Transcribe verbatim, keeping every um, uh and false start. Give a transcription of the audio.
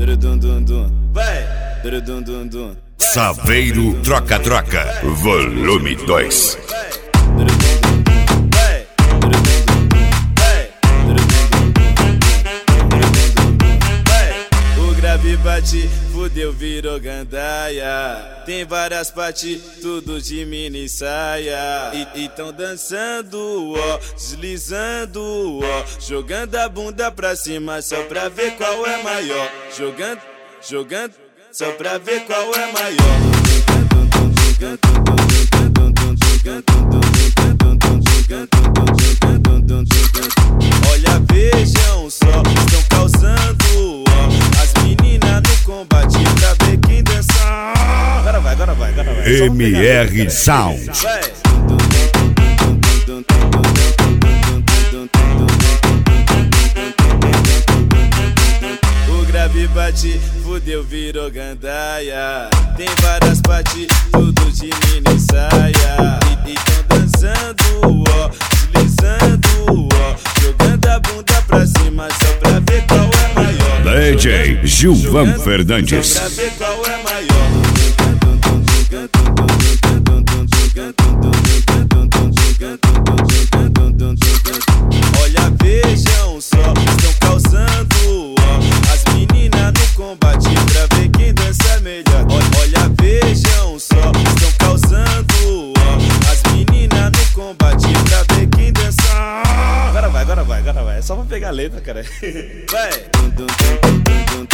Saveiro Troca-Troca, volume dois. O grave bate, fudeu, virou gandaia. Tem várias partes, tudo de mini saia. E, e tão dançando, ó, deslizando, ó, jogando a bunda pra cima só pra ver qual é maior. Jogando, jogando, só pra ver qual é maior. Olha, vejam só, estão causando, ó, as meninas no combate pra ver quem dança. Agora vai, agora vai, agora vai. M R Sound. O grave bate, fudeu, virou gandaia. Tem várias partes, tudo de mini saia. E, e tão dançando, ó, deslizando, ó, jogando a bunda pra cima só pra ver qual é maior. D J Gilvan Fernandes. Só pra ver qual é maior. Olha, vejam só, estão causando, ó, as meninas no combate pra ver quem dança melhor. Olha, vejam só, estão causando, ó, as meninas no combate pra ver quem dança. Agora vai, agora vai, agora vai. É só pra pegar a letra, cara. Vai.